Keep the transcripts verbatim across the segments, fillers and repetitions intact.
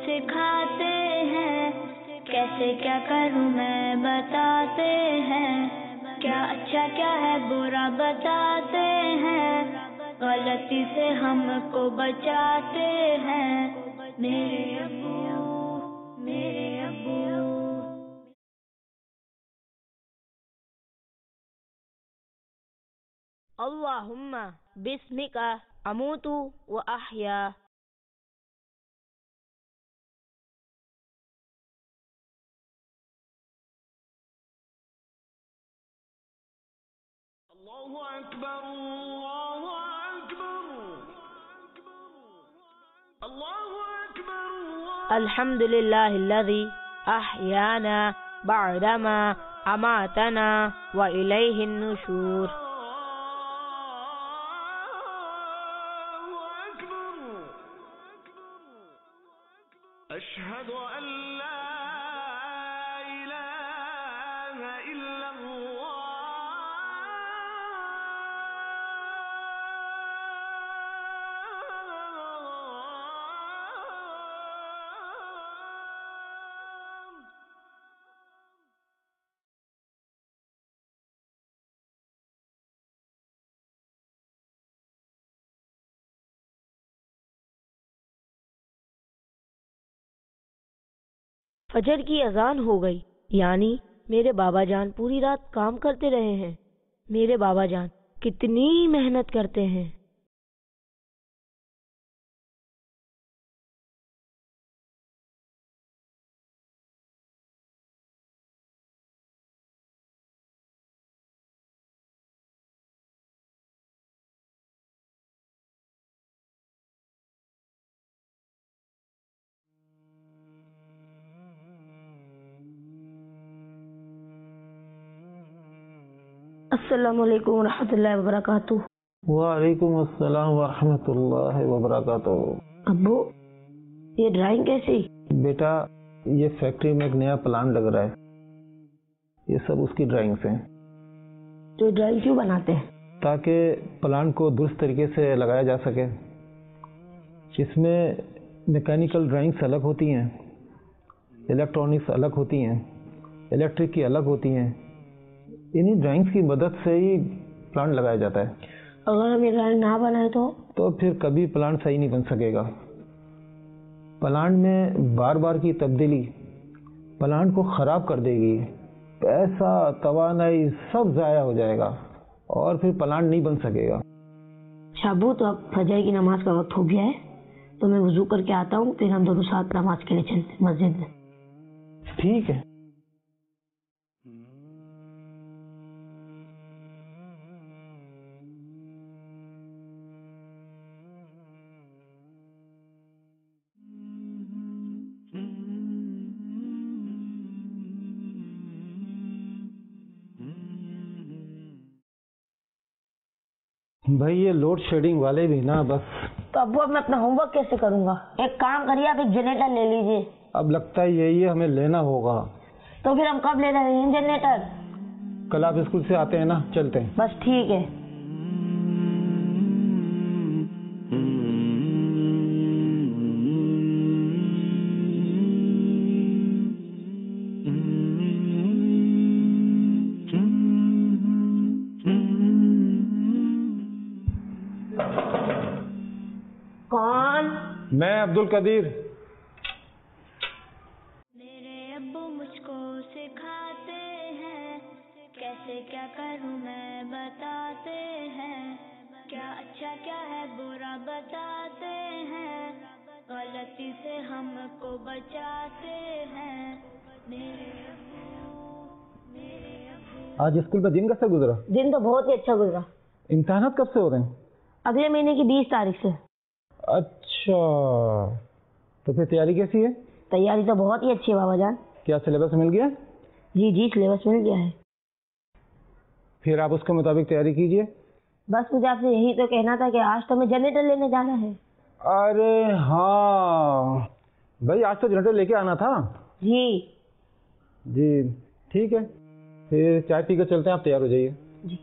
سکھاتے ہیں، کیسے کیا کروں میں بتاتے ہیں، کیا اچھا کیا ہے برا بتاتے ہیں، غلطی سے ہم کو بچاتے ہیں میرے ابو، میرے ابو۔ اللہم بسمک اموت و احیا۔ اللہ اکبر، اللہ اکبر، اللہ اکبر۔ الحمد للہ الذی احیانا بعدما اماتنا و الیہ النشور۔ اشہد ان لا الہ الا اللہ۔ فجر کی اذان ہو گئی، یعنی میرے بابا جان پوری رات کام کرتے رہے ہیں۔ میرے بابا جان کتنی محنت کرتے ہیں۔ السلام علیکم ورحمۃ اللہ وبرکاتہ۔ وعلیکم السلام ورحمۃ اللہ وبرکاتہ۔ ابو یہ ڈرائنگ کیسی؟ بیٹا یہ فیکٹری میں ایک نیا پلان لگ رہا ہے، یہ سب اس کی ڈرائنگس ہیں۔ تو ڈرائنگ کیوں بناتے ہیں؟ تاکہ پلان کو درست طریقے سے لگایا جا سکے۔ اس میں میکینیکل ڈرائنگس الگ ہوتی ہیں، الیکٹرانکس الگ ہوتی ہیں، الیکٹرک کی الگ ہوتی ہیں۔ انہی ڈرائنگس کی مدد سے ہی پلان لگایا جاتا ہے۔ اگر ہم یہ ڈرائنگ نہ بنائے تو تو پھر کبھی پلان صحیح نہیں بن سکے گا۔ پلان میں بار بار کی تبدیلی پلان کو خراب کر دے گی، پیسہ توانائی سب ضائع ہو جائے گا اور پھر پلان نہیں بن سکے گا۔ ابو تو اب فجر کی نماز کا وقت ہو گیا ہے، تو میں وضو کر کے آتا ہوں، پھر ہم دونوں ساتھ نماز کے لیے چلتے ہیں مسجد میں۔ ٹھیک ہے۔ بھائی یہ لوڈ شیڈنگ والے بھی نا بس۔ تو ابو اب میں اپنا ہوم ورک کیسے کروں گا؟ ایک کام کریے، آپ ایک جنریٹر لے لیجیے۔ اب لگتا ہے یہی ہے ہمیں لینا ہوگا۔ تو پھر ہم کب لے رہے ہیں جنریٹر؟ کل آپ اسکول سے آتے ہیں نا، چلتے ہیں۔ بس ٹھیک ہے۔ کون؟ میں عبد القدیر۔ میرے ابو مجھ کو سکھاتے ہیں، کیسے کیا کروں میں بتاتے ہیں، کیا اچھا کیا ہے برا بتاتے ہیں، غلطی سے ہم کو بچاتے ہیں میرے ابو، میرے ابو۔ آج اسکول کا دن کیسے گزرا؟ دن تو بہت ہی اچھا گزرا۔ امتحانات کب سے ہو رہے ہیں؟ اگلے مہینے کی بیس تاریخ سے۔ اچھا، تو پھر تیاری کیسی ہے؟ تیاری تو بہت ہی اچھی ہے بابا جان۔ کیا سلیبس مل گیا؟ جی جی سلیبس مل گیا ہے۔ پھر آپ اس کے مطابق تیاری کیجئے۔ بس مجھے آپ سے یہی تو کہنا تھا کہ آج تو ہمیں جنریٹر لینے جانا ہے۔ ارے ہاں بھائی، آج تو جنریٹر لے کے آنا تھا۔ جی جی ٹھیک ہے، پھر چائے پی کر چلتے ہیں، آپ تیار ہو جائیے۔ جی۔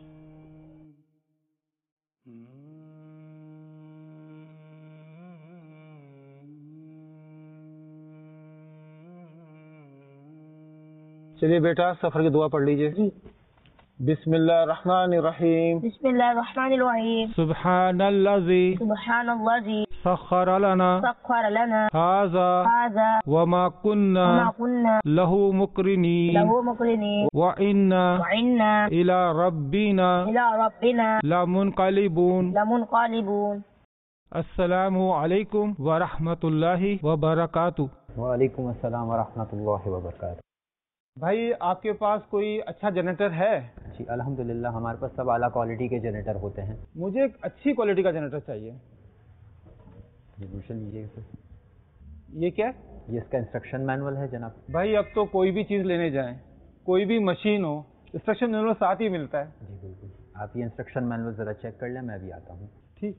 چلیے بیٹا سفر کی دعا پڑھ لیجئے. جی. بسم اللہ الرحمن الرحیم. بسم اللہ الرحمن الرحیم. سبحان الذی سبحان الذی سخر لنا سخر لنا هذا هذا وما كنا وما كنا له مقرنين له مقرنين وإنا وإنا إلى ربنا إلى ربنا لمنقلبون. لمنقلبون. السلام علیکم ورحمۃ اللہ وبرکاتہ. وعلیکم السلام ورحمۃ اللہ وبرکاتہ. بھائی آپ کے پاس کوئی اچھا جنریٹر ہے؟ جی الحمدللہ ہمارے پاس سب اعلیٰ کوالٹی کے جنریٹر ہوتے ہیں. مجھے ایک اچھی کوالٹی کا جنریٹر چاہیے. جی پوچھ لیجیے سر. یہ کیا؟ یہ اس کا انسٹرکشن مینول ہے جناب. بھائی اب تو کوئی بھی چیز لینے جائیں، کوئی بھی مشین ہو، انسٹرکشن مینول ساتھ ہی ملتا ہے. جی بالکل. آپ یہ انسٹرکشن مینول ذرا چیک کر لیں، میں بھی آتا ہوں. ٹھیک.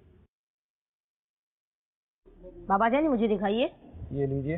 بابا جان مجھے دکھائیے. یہ لیجئے.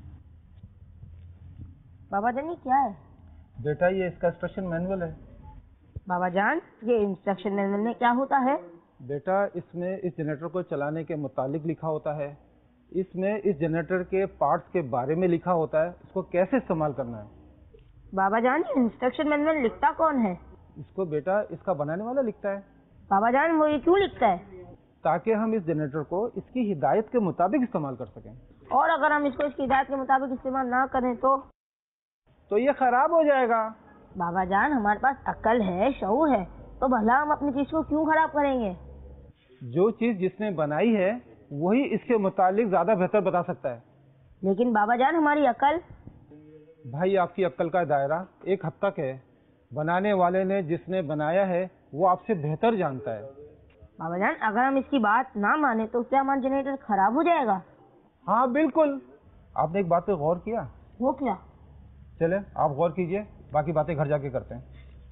بابا جان یہ کیا ہے؟ بیٹا یہ اس کا انسٹرکشن مینول ہے. بابا جان یہ انسٹرکشن مینول میں کیا ہوتا ہے؟ بیٹا اس میں اس جنریٹر کو چلانے کے متعلق لکھا ہوتا ہے، اس میں اس جنریٹر کے پارٹس کے بارے میں لکھا ہوتا ہے، اس کو کیسے استعمال کرنا ہے. بابا جان یہ انسٹرکشن مینول لکھتا کون ہے؟ اس کو بیٹا اس کا بنانے والا لکھتا ہے. بابا جان وہ یہ کیوں لکھتا ہے؟ تاکہ ہم اس جنریٹر کو اس کی ہدایت کے مطابق استعمال کر سکیں. اور اگر ہم اس کو اس کی ہدایت کے مطابق استعمال نہ کریں تو تو یہ خراب ہو جائے گا. بابا جان ہمارے پاس عقل ہے، شعور ہے، تو بھلا ہم اپنی چیز کو کیوں خراب کریں گے؟ جو چیز جس نے بنائی ہے وہی اس کے متعلق زیادہ بہتر بتا سکتا ہے. لیکن بابا جان ہماری عقل. بھائی آپ کی عقل کا دائرہ ایک حد تک ہے، بنانے والے نے جس نے بنایا ہے وہ آپ سے بہتر جانتا ہے. بابا جان اگر ہم اس کی بات نہ مانیں تو اس سے ہمارا جنریٹر خراب ہو جائے گا. ہاں بالکل. آپ نے ایک بات پہ غور کیا؟ وہ کیا؟ چلے آپ غور کیجئے، باقی باتیں گھر جا کے کرتے ہیں.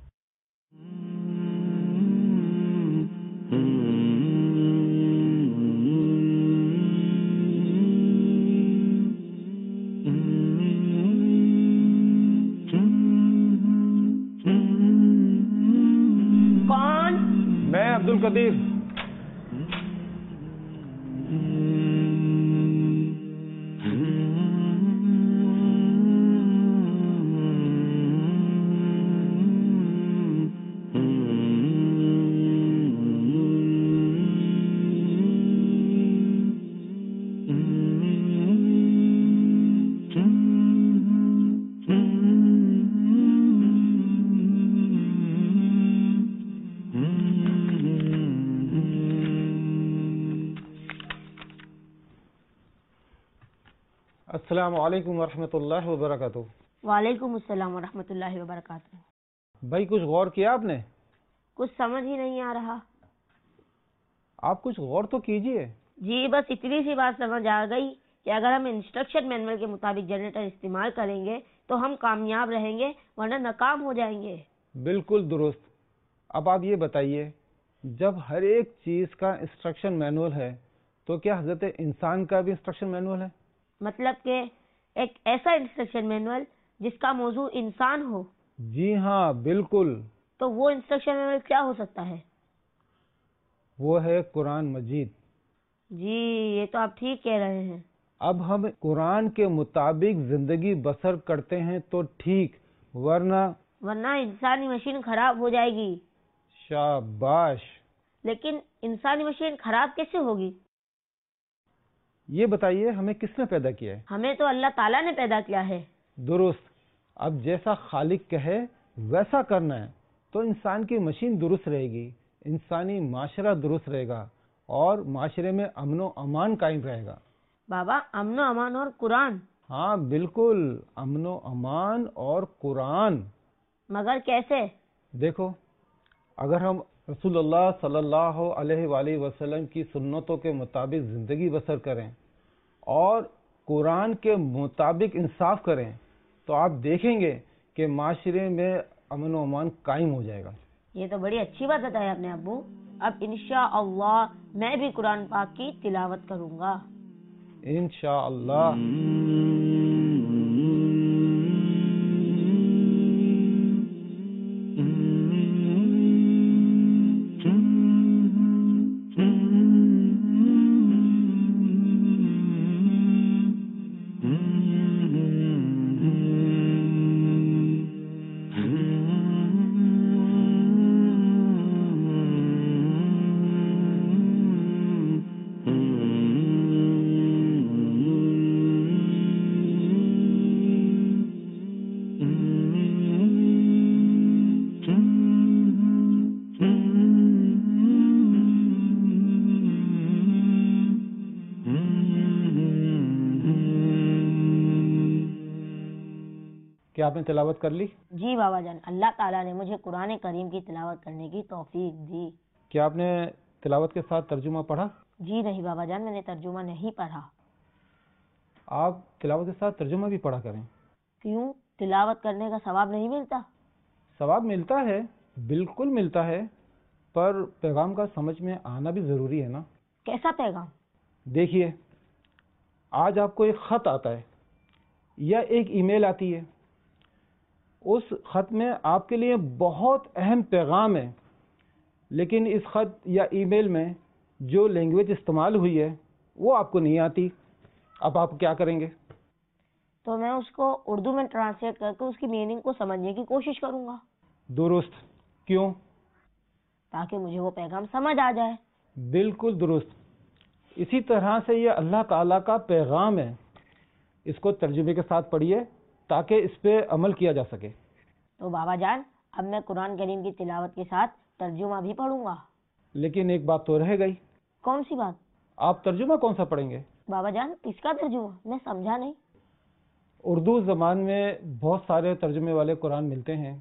کون؟ میں عبد القدیر. السلام علیکم ورحمۃ اللہ وبرکاتہ. وعلیکم السلام ورحمۃ اللہ وبرکاتہ. بھائی کچھ غور کیا آپ نے؟ کچھ سمجھ ہی نہیں آ رہا. آپ کچھ غور تو کیجئے. جی بس اتنی سی بات سمجھ آ گئی کہ اگر ہم انسٹرکشن مینول کے مطابق جنریٹر استعمال کریں گے تو ہم کامیاب رہیں گے ورنہ ناکام ہو جائیں گے. بالکل درست. اب آپ یہ بتائیے جب ہر ایک چیز کا انسٹرکشن مینول ہے تو کیا حضرت انسان کا بھی انسٹرکشن مینول ہے؟ مطلب کہ ایک ایسا انسٹرکشن مینول جس کا موضوع انسان ہو. جی ہاں بالکل. تو وہ انسٹرکشن مینول کیا ہو سکتا ہے؟ وہ ہے قرآن مجید. جی یہ تو آپ ٹھیک کہہ رہے ہیں. اب ہم قرآن کے مطابق زندگی بسر کرتے ہیں تو ٹھیک، ورنہ ورنہ انسانی مشین خراب ہو جائے گی. شاباش. لیکن انسانی مشین خراب کیسے ہوگی؟ یہ بتائیے ہمیں کس نے پیدا کیا ہے؟ ہمیں تو اللہ تعالیٰ نے پیدا کیا ہے. درست. اب جیسا خالق کہے ویسا کرنا ہے تو انسان کی مشین درست رہے گی، انسانی معاشرہ درست رہے گا اور معاشرے میں امن و امان قائم رہے گا. بابا امن و امان اور قرآن؟ ہاں بالکل، امن و امان اور قرآن. مگر کیسے؟ دیکھو اگر ہم رسول اللہ صلی اللہ علیہ وآلہ وسلم کی سنتوں کے مطابق زندگی بسر کریں اور قرآن کے مطابق انصاف کریں تو آپ دیکھیں گے کہ معاشرے میں امن و امان قائم ہو جائے گا. یہ تو بڑی اچھی بات بتائی آپ نے ابو. اب انشاءاللہ میں بھی قرآن پاک کی تلاوت کروں گا. انشاءاللہ. کیا آپ نے تلاوت کر لی؟ جی بابا جان، اللہ تعالیٰ نے مجھے قرآن کریم کی تلاوت کرنے کی توفیق دی۔ کیا آپ نے تلاوت کے ساتھ ترجمہ پڑھا؟ جی نہیں بابا جان، میں نے ترجمہ نہیں پڑھا۔ آپ تلاوت کے ساتھ ترجمہ بھی پڑھا کریں۔ کیوں؟ تلاوت کرنے کا ثواب نہیں ملتا؟ ثواب ملتا ہے، بالکل ملتا ہے، پر پیغام کا سمجھ میں آنا بھی ضروری ہے نا۔ کیسا پیغام؟ دیکھیے، آج آپ کو ایک خط آتا ہے یا ایک ای میل آتی ہے، اس خط میں آپ کے لیے بہت اہم پیغام ہے، لیکن اس خط یا ای میل میں جو لینگویج استعمال ہوئی ہے وہ آپ کو نہیں آتی۔ اب آپ کیا کریں گے؟ تو میں اس کو اردو میں ٹرانسلیٹ کر کے اس کی میننگ کو سمجھنے کی کوشش کروں گا۔ درست۔ کیوں؟ تاکہ مجھے وہ پیغام سمجھ آ جائے۔ بالکل درست۔ اسی طرح سے یہ اللہ تعالیٰ کا پیغام ہے، اس کو ترجمے کے ساتھ پڑھیے تاکہ اس پہ عمل کیا جا سکے۔ تو بابا جان، اب میں قرآن کریم کی تلاوت کے ساتھ ترجمہ بھی پڑھوں گا۔ لیکن ایک بات تو رہ گئی۔ کون سی بات؟ آپ ترجمہ کون سا پڑھیں گے؟ بابا جان، کس کا ترجمہ؟ میں سمجھا نہیں۔ اردو زبان میں بہت سارے ترجمے والے قرآن ملتے ہیں،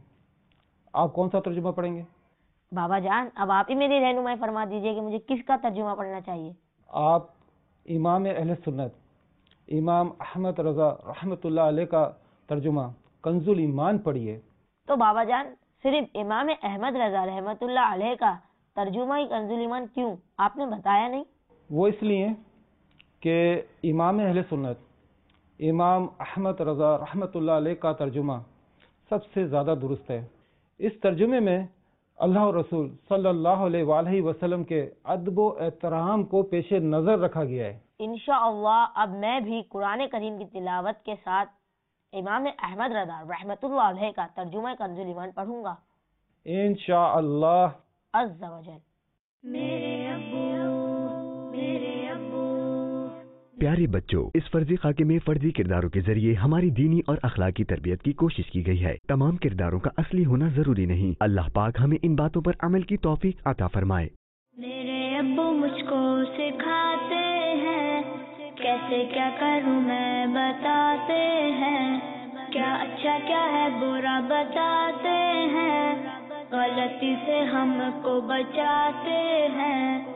آپ کون سا ترجمہ پڑھیں گے؟ بابا جان، اب آپ ہی میری رہنمائی فرما دیجئے کہ مجھے کس کا ترجمہ پڑھنا چاہیے۔ آپ امام اہل سنت امام احمد رضا رحمۃ اللہ علیہ کا ترجمہ کنز الایمان پڑھیے۔ تو بابا جان، صرف امام احمد رضا رحمۃ اللہ علیہ کا ترجمہ ہی کنز الایمان کیوں؟ آپ نے بتایا نہیں۔ وہ اس لیے کہ امام اہل سنت امام احمد رضا رحمۃ اللہ علیہ کا ترجمہ سب سے زیادہ درست ہے۔ اس ترجمے میں اللہ اور رسول صلی اللہ علیہ وآلہ وسلم کے ادب و احترام کو پیش نظر رکھا گیا ہے۔ انشاءاللہ اب میں بھی قرآن کریم کی تلاوت کے ساتھ امام احمد رضا رحمۃ اللہ علیہ کا ترجمہ کنز الایمان پڑھوں گا انشاءاللہ عز و جل۔ میرے ابو میرے ابو پیارے بچوں، اس فرضی خاکے میں فرضی کرداروں کے ذریعے ہماری دینی اور اخلاقی تربیت کی کوشش کی گئی ہے۔ تمام کرداروں کا اصلی ہونا ضروری نہیں۔ اللہ پاک ہمیں ان باتوں پر عمل کی توفیق عطا فرمائے۔ میرے ابو مجھ کو سکھاتے ہیں، کیسے کیا کروں میں بتاتے ہیں، کیا اچھا کیا ہے برا بتاتے ہیں، غلطی سے ہم کو بچاتے ہیں۔